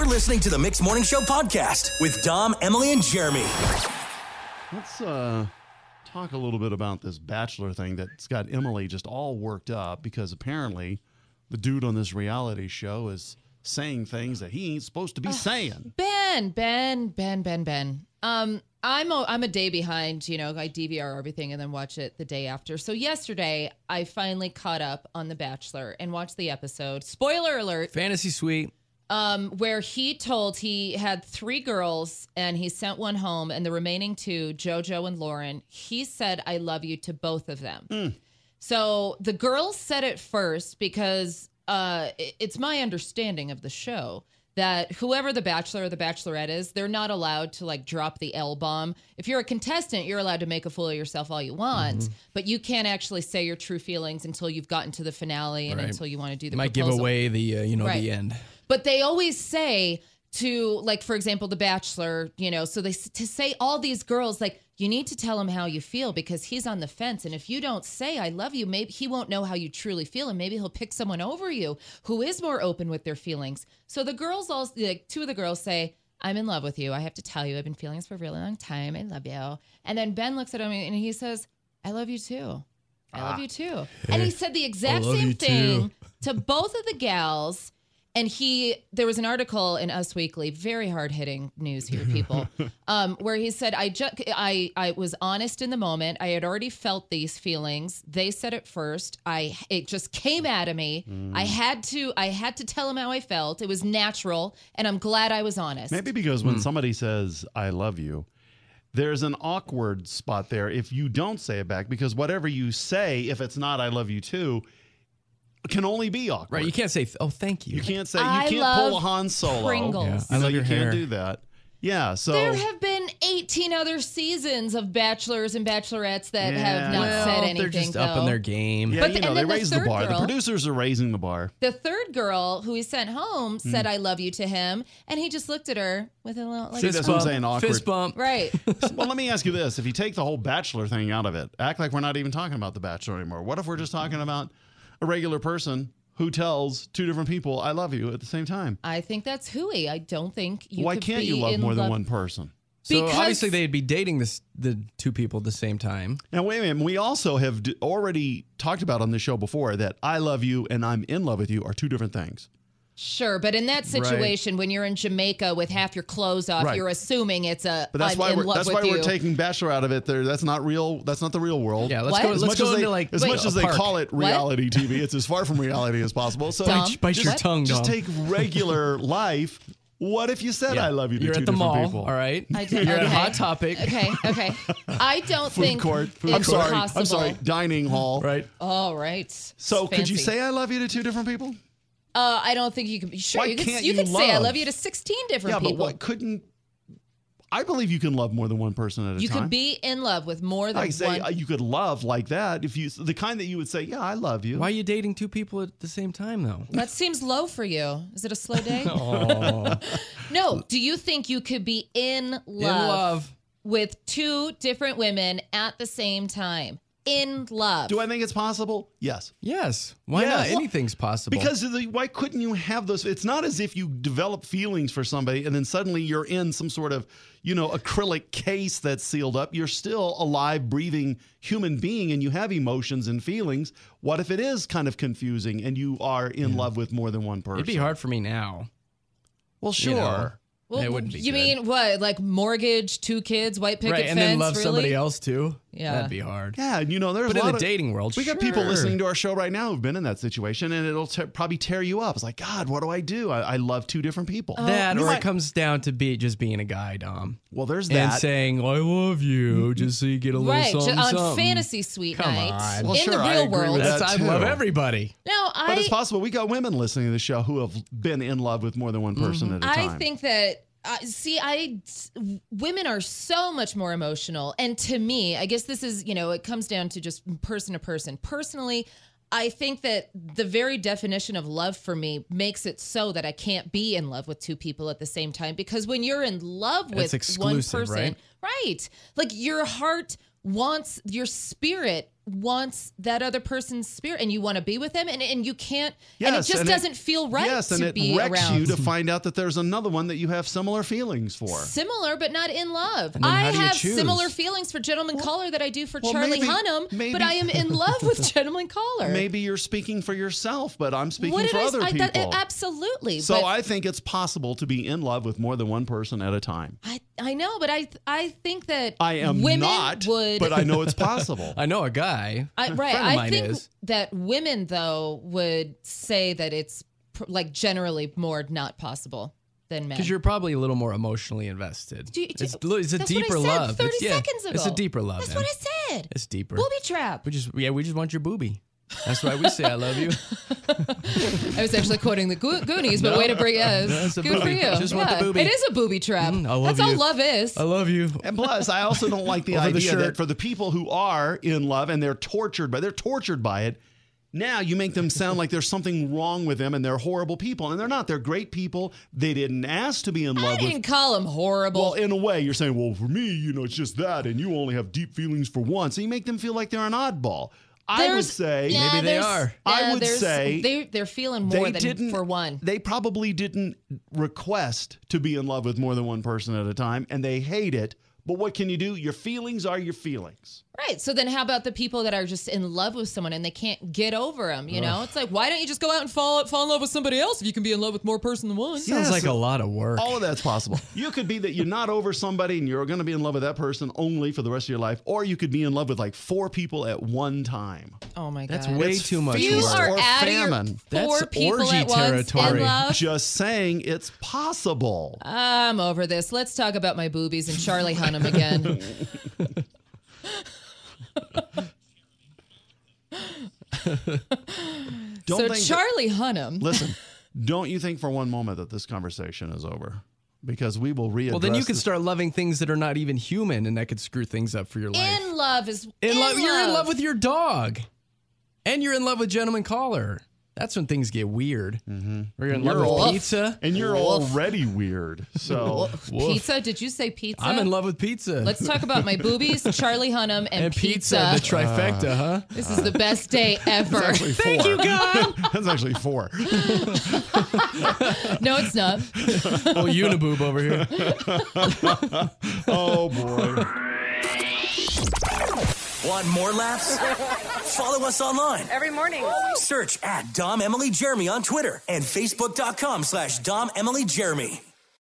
You're listening to the Mixed Morning Show podcast with Dom, Emily, and Jeremy. Let's talk a little bit about this Bachelor thing that's got Emily just all worked up because apparently the dude on this reality show is saying things that he ain't supposed to be saying. Ben. I'm a day behind, I DVR everything and then watch it the day after. So yesterday, I finally caught up on The Bachelor and watched the episode. Spoiler alert. Fantasy Suite. Where he had 3 girls and he sent one home and the remaining 2, JoJo and Lauren, he said, I love you to both of them. So the girls said it first because it's my understanding of the show that whoever the Bachelor or the Bachelorette is, they're not allowed to drop the L-bomb. If you're a contestant, you're allowed to make a fool of yourself all you want, but you can't actually say your true feelings until you've gotten to the finale and until you want to do the proposal. Might give away the, the end. But they always say to, for example, The Bachelor, so to say all these girls, you need to tell him how you feel because he's on the fence. And if you don't say, I love you, maybe he won't know how you truly feel. And maybe he'll pick someone over you who is more open with their feelings. So the girls, 2 of the girls say, I'm in love with you. I have to tell you, I've been feeling this for a really long time. I love you. And then Ben looks at him and he says, I love you too. I love you too. And he said the exact same thing to both of the gals. And there was an article in Us Weekly, very hard-hitting news here, people, where he said, I was honest in the moment. I had already felt these feelings. They said it first. It just came out of me. I had to tell him how I felt. It was natural, and I'm glad I was honest. Maybe because when somebody says, I love you, there's an awkward spot there if you don't say it back, because whatever you say, if it's not I love you too, can only be awkward. Right, you can't say, oh, thank you. You can't say, you can't pull a Han Solo. Pringles. Yeah, I love you your can't hair. do that. Yeah, so. There have been 18 other seasons of Bachelors and Bachelorettes that have not said anything, they're just up in their game. Yeah, But they and then raise the third bar. girl- The producers are raising the bar. The third girl who he sent home said, I love you to him. And he just looked at her with a little, See, that's what I'm saying, awkward. Fist bump. right. Well, let me ask you this. If you take the whole Bachelor thing out of it, act like we're not even talking about The Bachelor anymore. What if we're just talking about a regular person who tells 2 different people, I love you at the same time? I think that's hooey. I don't think you Why could can't be you love in more than one person? So Because- obviously they'd be dating the 2 people at the same time. Now, wait a minute. We also have already talked about on the show before that I love you and I'm in love with you are 2 different things. Sure, but in that situation, when you're in Jamaica with half your clothes off, you're assuming it's a But that's I'm why in love with you. we're taking Bachelor out of it. That's not real. That's not the real world. Yeah, What? let's go. As Let's go into as much as they park. call it reality TV, it's as far from reality as possible. So Dom, Bite your tongue, just Dom. take regular life. What if you said I love you to You're 2 at the different mall, people? all right? I did- You're at okay. Hot Topic. Okay. I don't Food think court. it's possible. I'm sorry. Dining hall. Right. All right. So could you Fancy. say I love you to 2 different people? I don't think you can be sure. Why You can't could you say I love? love you to 16 different Yeah, but people. what couldn't? I believe you can love more than one person at a You time. could be in love with more than I say one. you could love like that if you the kind that you would say, yeah, I love you. Why are you dating 2 people at the same time, though? That seems low for you. Is it a slow day? Oh, No. Do you think you could be in love with 2 different women at the same time? In love. Do I think it's possible? Yes. Yes. Why Yes. not? Well, Anything's possible. Because why couldn't you have those? It's not as if you develop feelings for somebody and then suddenly you're in some sort of, acrylic case that's sealed up. You're still a live, breathing human being and you have emotions and feelings. What if it is kind of confusing and you are in love with more than one person? it'd be hard for me now. Well, sure. You know. Well, It wouldn't be You good. mean what? Like mortgage, 2 kids, white picket Right, fence? and then love really? somebody else too. Yeah. That'd be hard. Yeah, and there's But a in lot the of dating world, we got people sure. listening to our show right now who've been in that situation, and it'll probably tear you up. It's like, God, what do I do? I love 2 different people. That, You or might- it comes down to just being a guy, Dom, well, there's and that. saying "I love you" just so you get a little Right, something. on something. fantasy suite Come night. on. Well, in sure, the I real agree with world. that. I too. love everybody. No, But it's possible. We got women listening to the show who have been in love with more than one person at a time. I think that women are so much more emotional, and to me, I guess this is it comes down to just person to person. Personally, I think that the very definition of love for me makes it so that I can't be in love with 2 people at the same time, because when you're in love with It's one exclusive, person, right? Like your heart your spirit wants that other person's spirit, and you want to be with them, and you can't, and it just doesn't feel right to be around. Yes, and it wrecks you to find out that there's another one that you have similar feelings for. Similar, but not in love. I have similar feelings for Gentleman Caller that I do for Charlie Hunnam, but I am in love with Gentleman Caller. Maybe you're speaking for yourself, but I'm speaking for other people. Absolutely. So I think it's possible to be in love with more than one person at a time. I know, but I think that I am women not, would, but I know it's possible. I know a guy. I think that women, though, would say that it's like generally more not possible than men. Because you're probably a little more emotionally invested. It's a that's deeper what I said love. 30 seconds ago. It's a deeper love. That's what I said. It's deeper. Booby trap. We just want your booby. That's why we say I love you. I was actually quoting the Goonies, but way to bring us. Good for you. Just want the booby. It is a booby trap. That's all love is. I love you. And plus, I also don't like the idea that for the people who are in love and they're tortured by it, now you make them sound like there's something wrong with them and they're horrible people. And they're not. They're great people. They didn't ask to be in love with. I didn't call them horrible. Well, in a way, you're saying, well, for me, it's just that, and you only have deep feelings for one. So you make them feel like they're an oddball. I would say maybe they are. I would say they're feeling more than for one. They probably didn't request to be in love with more than one person at a time, and they hate it. But what can you do? Your feelings are your feelings. Right. So then how about the people that are just in love with someone and they can't get over them, you know? It's like, why don't you just go out and fall in love with somebody else if you can be in love with more person than one? Sounds like a lot of work. All of that's possible. You could be that you're not over somebody and you're going to be in love with that person only for the rest of your life, or you could be in love with like 4 people at one time. Oh my God. That's way too much You work. are Or out famine. of your 4 That's people orgy at once territory. in love. Just saying it's possible. I'm over this. Let's talk about my boobies and Charlie Hunnam again. Charlie Hunnam. Listen, don't you think for one moment that this conversation is over? Because we will readdress. Well, then you could start loving things that are not even human, and that could screw things up for your life. In love is You're in love with your dog, and you're in love with Gentleman Caller. That's when things get weird. Mm-hmm. You're in love with pizza. And you're already weird. So pizza? Did you say pizza? I'm in love with pizza. Let's talk about my boobies, Charlie Hunnam, and pizza. The trifecta, huh? This is the best day ever. Thank you, God. That's actually 4. No, it's not. Oh, Uniboob over here. Oh, boy. Want more laughs? Follow us online. Every morning. Search at Dom Emily Jeremy on Twitter and Facebook.com/Dom Emily Jeremy.